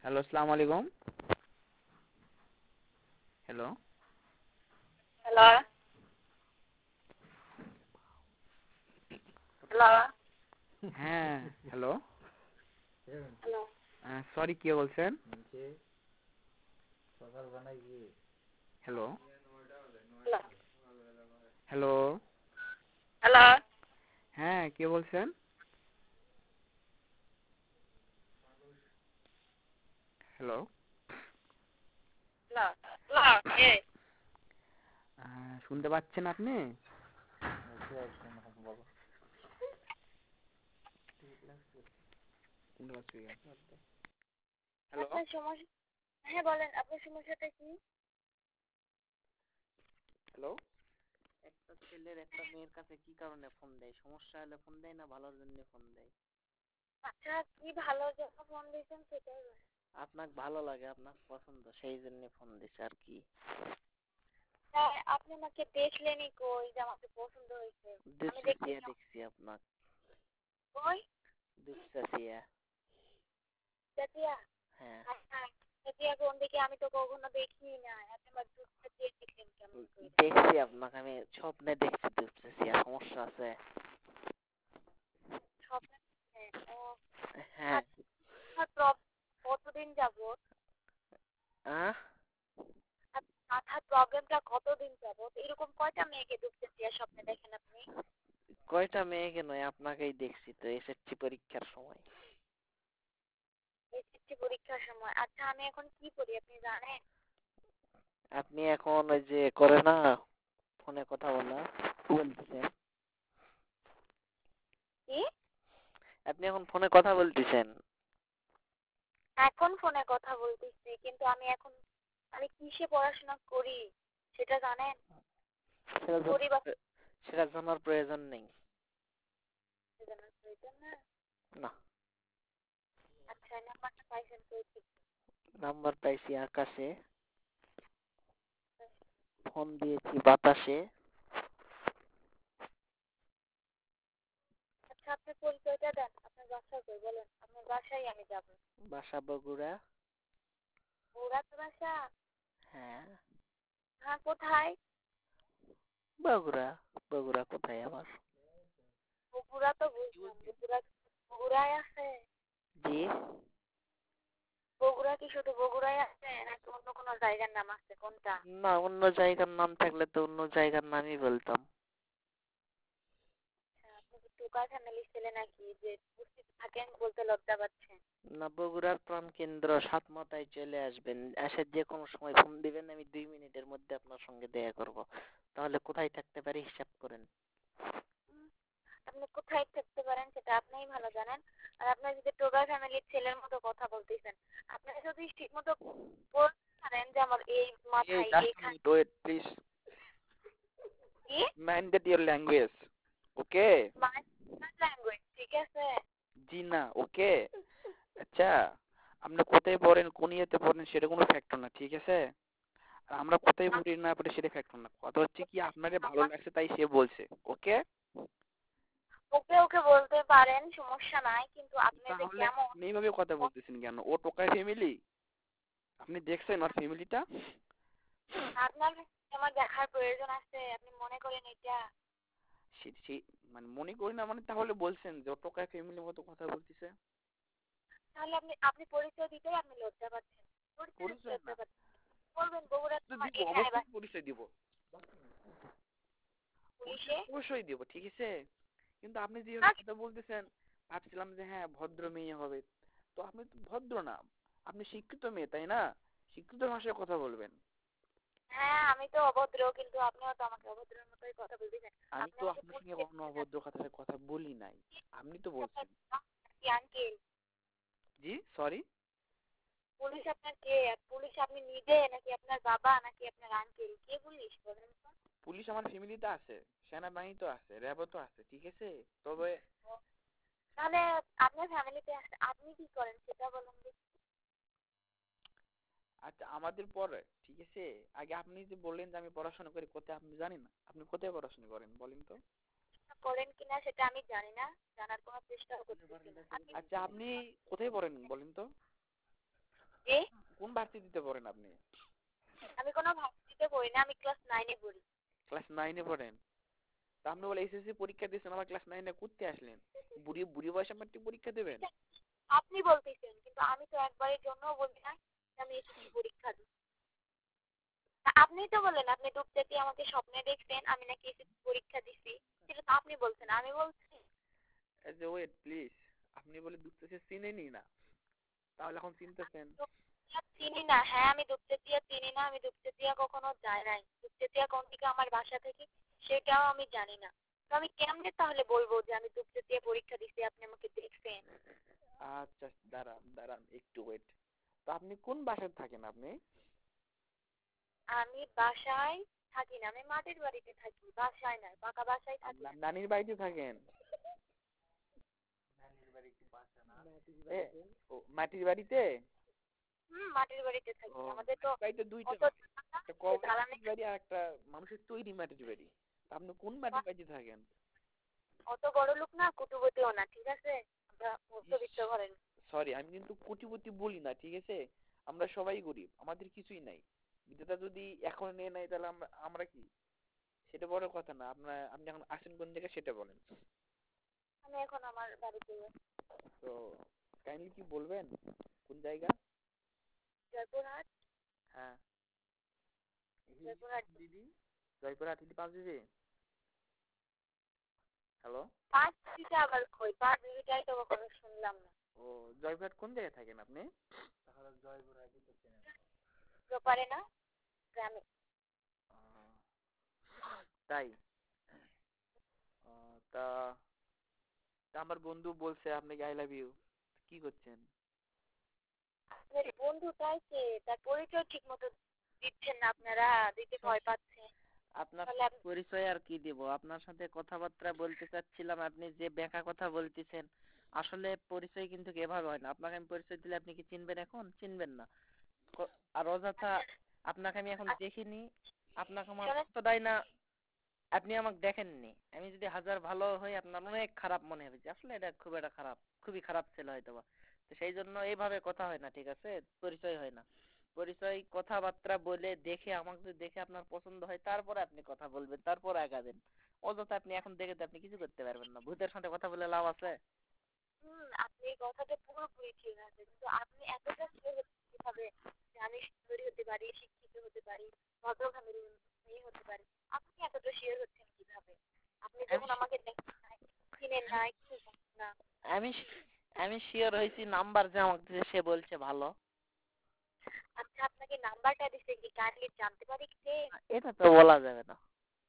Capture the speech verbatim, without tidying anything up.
Hello, আসসালামু আলাইকুম। Hello. Hello. Hello. হ্যাঁ, হ্যালো। হ্যালো। সরি, কে বলছেন? হ্যালো। হ্যালো। হ্যালো। হ্যালো। হ্যাঁ, কে বলছেন? হ্যালো। হ্যালো। হ্যালো। কে? শুনতে পাচ্ছেন আপনি? হ্যালো। আপনার সমস্যা, হ্যাঁ বলেন, আপনার সমস্যাটা কি? হ্যালো। একটা ছেলের একটা মেয়ের কাছে কি কারণে ফোন দেয়? সমস্যা হলে ফোন দেয় না ভালোর জন্য ফোন দেয়? আচ্ছা, কি ভালো জন্য ফোন দিয়েছেন সেটাই বলেন। আপনাকে ভালো লাগে, আপনার পছন্দ, সেই জন্য ফোন দিছে আর কি। হ্যাঁ, আপনি আমাকে দেখলেনই কই যে আমাকে পছন্দ হয়েছে? আমি দেখতে দেখছি দেখছি আপনার কই দেখছি। চাতিয়া। হ্যাঁ, আচ্ছা, চাতিয়া কোন দিকে? আমি তো কখনো দেখি না। আপনি আমার দুধটা দিয়ে দেখলেন কেমন করে? দেখছি আপনাকে, আমি স্বপ্নে দেখছি দেখছি। সমস্যা আছে? স্বপ্নে? ও হ্যাঁ। আচ্ছা, আপনার প্রবলেম কতদিন যাবত? আহ মাথার প্রবলেমটা কতদিন যাবত? এরকম কয়টা মেয়েকে ঢুকতে দিয়ে স্বপ্নে দেখেন আপনি? কয়টা মেয়েকে নয়, আপনাকেই দেখছি তো এসএসসি পরীক্ষার সময়। এসএসসি পরীক্ষার সময়? আচ্ছা, আমি এখন কি করি আপনি জানেন? আপনি এখন ওই যে করে না ফোনে কথা বলা বলতেছেন, কি? আপনি এখন ফোনে কথা বলতেছেন। এখন ফোনে কথা বলতেছি, কিন্তু আমি এখন আমি কিসে পড়াশোনা করি সেটা জানেন? সেটা করি বা জানার সেটা জানার প্রয়োজন নেই। জানার প্রয়োজন না? না। আচ্ছা, এই নাম্বারটা পাইছেন কই থেকে? নাম্বার পাইছি আকাশে, ফোন দিয়েছি বাতাসে। আচ্ছা, আপনি পরিচয়টা দেন, আপনার বাসা কই বলেন, আপনার বাসায় আমি যাব। বাসা বগুড়া। বগুড়াতে বাসা? হ্যাঁ, হ্যাঁ, কোথায়? বগুড়া। বগুড়া কোথায় আমার? বগুড়া তো বুঝলাম, বগুড়া বগুড়ায় আছে? জি। বগুড়া কি শুধু বগুড়ায় আছে নাকি অন্য কোনো জায়গার নাম আছে, কোনটা? না, অন্য জায়গার নাম থাকলে তো অন্য জায়গার নামই বলতাম। আচ্ছা, আপনি কি টোকা ফ্যামিলির ছেলে নাকি যে উপস্থিত থাকেন বলতে লজ্জা পাচ্ছেন? না, বগুড়ার প্রাণ কেন্দ্র সাতমাথায় চলে আসবেন, এসে যে কোনো সময় ফোন দিবেন, আমি দুই মিনিটের মধ্যে আপনার সঙ্গে দেখা করব। তাহলে কোথায় থাকতে পারি হিসাব করেন। উম, আপনি কোথায় থাকতে পারেন সেটা আপনিই ভালো জানেন। আর আপনার যদি টোকা ফ্যামিলির ছেলের মতো কথা বলতেছেন, আপনি যদি ঠিক মতো বলতে পারেন যে আমার এই এই মাথায় জাস্ট এইখানে। মিনিট ওয়েট প্লিজ, কি? Mind that your language. Okay. My language ঠিক আছে? জি না, ওকে। আচ্ছা, আপনি কোথায় পড়েন কোন ইয়েতে পড়েন সেটা কোনো ফ্যাক্টর না, ঠিক আছে? আর আমরা কোথায় পড়ি না পড়ি সেটা ফ্যাক্টর না, কথা হচ্ছে কি আপনারে ভালো লাগছে তাই সে বলছে। ওকে। ওকে ওকে বলতে পারেন, সমস্যা নাই, কিন্তু আপনি যে তাহলে কেমন। আপনি এইভাবে কথা বলতেছেন কেন? ও টোকাই ফ্যামিলি, আপনি দেখছেন ওর ফ্যামিলিটা? আপনার আমার দেখার প্রয়োজন আছে, আপনি মনে করেন এটা? সে- সে মানে মনে করি না মানে, তাহলে বলছেন যে ও টোকাই ফ্যামিলির মতো কথা বলতেছে। তাহলে আপনি আপনি পরিচয় দিতেই আপনি লজ্জা পাচ্ছেন। পরিচয় দিতে পরিচয় না লজ্জা পাচ্ছেন। বলবেন বগুড়া তো তোমার দিব, এখানে বা অবশ্যই পরিচয় দিব। পুলিশে। পরিচয় অবশ্যই দিব, ঠিক আছে? কিন্তু আপনি যেভাবে আচ্ছা, কথা বলতেছেন, ভাবছিলাম যে হ্যাঁ ভদ্র মেয়ে হবে। তো আপনি তো ভদ্র না, আপনি শিক্ষিত মেয়ে, তাই না? শিক্ষিত ভাষায় কথা বলবেন। হ্যাঁ আমি তো অভদ্র, কিন্তু আপনিও তো আমাকে অভদ্রের মতোই কথা বলতেছেন। আমি আপনি তো আমাকে আপনার সঙ্গে পুলিশে কখনো অভদ্র কথায় কথা বলি নাই, আপনি তো বলছেন। কি আঙ্কেল? জি সরি। পুলিশ আপনার কে? পুলিশ আপনি নিজে নাকি আপনার বাবা নাকি আপনার আঙ্কেল? কে পুলিশ বলেন তো? পুলিশ আমার ফ্যামিলিতে আছে, সেনাবাহিনী তো আছে, র্যাবও তো আছে, ঠিক আছে? তবে তাহলে আপনার ফ্যামিলিতে আছে, আপনি কি করেন সেটা বলুন দেখি। আচ্ছা আমাদের পরে, ঠিক আছে? আগে আপনি যে বললেন যে আমি পড়াশোনা করি, কোথায় আপনি জানেন না? আপনি কোথায় পড়াশোনা করেন বলেন তো? করেন কিনা সেটা আমি জানি না, জানার কোনো চেষ্টাও করতেছি না। আপনি আচ্ছা আপনি কোথায় পড়েন বলেন তো? জি, কোন ভার্সিটিতে পড়েন আপনি? আমি কোনো ভার্সিটিতে পড়ি না, আমি ক্লাস নাইনে পড়ি। ক্লাস নাইনে পড়েন? তা আপনি বলে এসএসসি পরীক্ষা দিয়েছেন, আবার ক্লাস নাইনে করতে আসলেন? বুড়ি বুড়ি বয়সে মাত্র পরীক্ষা দেবেন? এটা আপনি বলতেছেন, কিন্তু আমি তো একবারের জন্যও বলি না যে আমি এসএসসি পরীক্ষা দিই। আপনিই তো বলেন আপনি ডুবতে আমাকে স্বপ্নে দেখছেন আমি নাকি এসএসসি পরীক্ষা দিছি, সেটা তো আপনি বলছেন, আমি বলছি। এই যে ওয়েট প্লিজ, আপনি বলে দুধ চিনেনি না, তাহলে এখন চিনতেছেন? দুপচাঁচিয়া চিনি না, হ্যাঁ আমি দুপচাঁচিয়া চিনি না, আমি দুপচাঁচিয়া কখনো যাই নাই। দুপচাঁচিয়া কোন দিকে আমার বাসা থেকে সেটাও আমি জানি না। তো আমি কেমনে তাহলে বলবো যে আমি দুপচাঁচিয়া পরীক্ষা দিছি, আপনি আমাকে দেখছেন? আচ্ছা দাঁড়ান দাঁড়ান একটু ওয়েট। তো আপনি কোন বাসায় থাকেন আপনি? আমি বাসায় থাকি না, আমি মাটির বাড়িতে থাকি, বাসায় নাই, পাকা বাসায় থাকি আপনার না। নানির বাড়িতে থাকেন? এ, ও মাটির বাড়িতে? হুম, মাটির বাড়িতে থাকি, ও, আমাদের তো মাটির বাড়িতে দুইটা অত হয়, জায়গা না একটা যে কবর জ্বালানি মাটির বাড়ি আর একটা মানুষের তৈরি মাটির বাড়ি। তা আপনি কোন মাটির বাড়িতে থাকেন? অত বড় লোক না, কুটুবতীও না, ঠিক আছে? আমরা মধ্যবিত্ত ঘরের। সরি, আমি কিন্তু কোটিপতি বলি না, ঠিক আছে? আমরা সবাই গরিব, আমাদের কিছুই নাই। বিধাতা যদি এখন নিয়ে নেয় তাহলে আমরা আমরা কি? সেটা বড় কথা না। আপনার আপনি এখন আসেন কোন জায়গায় সেটা বলেন। আমি এখন আমার বাড়িতে তো কাইন্ডলি কি বলবেন কোন জায়গা? জয়পুরহাট। হ্যাঁ, জয়পুরহাট। জয়পুরহাট হিলি পাঁচ দিদি। হ্যালো। পাঁচ দিতে আবার কই, পাঁচ দিটাই তো কখনো শুনলাম না। ও, জয়পুরহাট কোন জায়গায় থাকেন আপনি? প্রপারে না, গ্রামে। আহ, তাই? আহ, তা তা আমার বন্ধু বলছে আপনাকে আই লাভ ইউ, কি করছেন? আপনার বন্ধুটাই কে? তার পরিচয় ঠিক মতো দিচ্ছেন না আপনারা, দিতে ভয় পাচ্ছেন। আপনার তাহলে সাথে আপনি পরিচয় আর কি দেব? আপনার সাথে কথাবার্তা বলতে চাচ্ছিলাম, আপনি যে বেকা কথা বলতেছেন। আসলে পরিচয় কিন্তু এভাবে হয় না। আপনাকে আমি পরিচয় দিলে আপনি কি চিনবেন? এখন চিনবেন না। ক- আর অযথা আপনাকে আমি এখন আচ্ছা, দেখিনি, আপনাকে আমার শোনেন, অতটাই না, আপনি আমাকে দেখেননি। আমি যদি হাজার ভালো হই আপনার অনেক খারাপ মনে হবে যে আসলে এটা খুব একটা খারাপ, খুবই খারাপ ছেলে হয়তো বা। তো সেই জন্য এইভাবে কথা হয় না, ঠিক আছে? পরিচয় হয় না। পরিচয় কথাবার্তা বলে দেখে, আমাকে যদি দেখে আপনার পছন্দ হয় তারপরে আপনি কথা বলবেন, তারপর আগাবেন। অযথা আপনি এখন দেখে তো আপনি কিছু করতে পারবেন না। ভূতের সাথে কথা বলে লাভ আছে? হুম, আপনি এই কথাটা পুরোপুরি ঠিক আছে, কিন্তু আপনি এতটা শিওর হচ্ছেন কিভাবে যে আমি সুন্দরী হতে পারি, শিক্ষিত হতে পারি, ভদ্র ফ্যামিলির মেয়ে হতে পারি? আপনি এতটা শিওর হচ্ছেন কিভাবে? আপনি আমি যখন আমাকে দেখেন নাই, চিনেন নাই, কিছু জানেন না। আমি আমি শিওর হয়েছি, নাম্বার যে আমাকে দিয়েছে সে বলছে ভালো। আচ্ছা, আপনাকে নাম্বারটা দিছে কি, কাইন্ডলি জানতে পারি কে? এটা তো বলা যাবে না।